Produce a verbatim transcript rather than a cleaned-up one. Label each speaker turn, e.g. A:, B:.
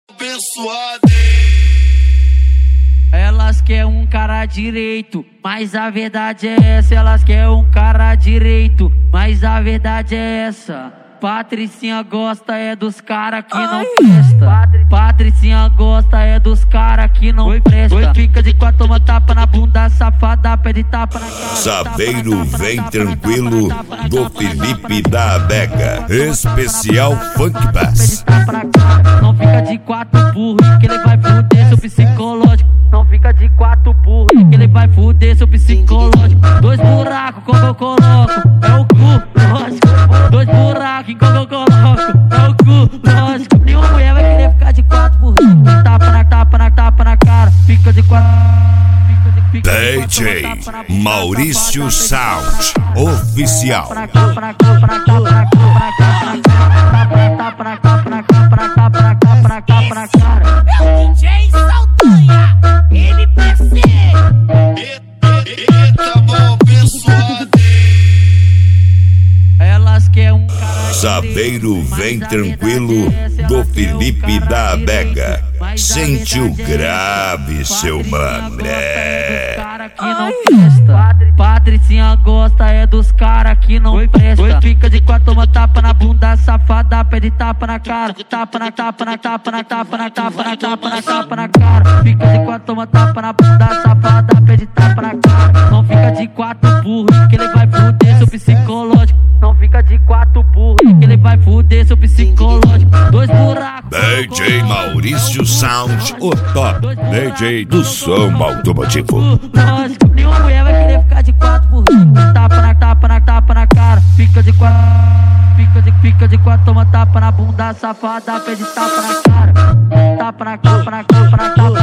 A: Abençoado.
B: Elas querem um cara direito, mas a verdade é essa. Elas querem um cara direito, mas a verdade é essa. Patricinha gosta é dos cara que não presta. Patricinha gosta é dos cara que não presta. Oi, fica de quatro, toma tapa na bunda, safada, pede tapa na cara.
C: Saveiro vem tranquilo do Felipe da Adega. Especial Funk Bass.
B: Não fica de quatro burro que ele vai fuder seu psicológico. Não fica de quatro burro que ele vai fuder seu psicológico. Dois buracos como eu coloco, é o cu, lógico. Dois buracos como eu coloco, é o cu, lógico. Nenhuma mulher vai querer ficar de quatro burro. Tapa na tapa na tapa na cara, fica de quatro.
C: D J Maurício Sound Oficial.
B: Pra cá, pra cá, pra cá, pra cá, pra cá, pra cá, pra cá, pra cá, pra cá, pra cá, pra cá, pra cá.
D: É o D J Saldanha, M P C.
A: Eita, bom, abençoado.
B: Elas querem um cara
C: Saveiro vem tranquilo do Felipe da Adega. Sente o grave, seu mané.
B: que não presta. Patricinha gosta é dos cara que não presta. Oi, fica de quatro, toma tapa na bunda, safada, pede tapa na cara. Tapa na tapa na tapa na tapa na tapa na tapa na tapa na cara. Fica de quatro, toma tapa na bunda, safada, pede tapa na cara. Não fica de quatro burro que ele vai fuder seu psicológico. Não fica de quatro burro que ele vai fuder seu psicológico. Dois buracos.
C: D J Maurício Sound, o top D J do som automotivo.
B: Lógico, nenhuma mulher vai querer ficar de quatro burro. Tapa na tapa na tapa na cara. Fica de quatro. Fica de, fica de quatro, toma tapa na bunda, safada, pede tapa na cara. Tapa na tapa na tapa na tapa.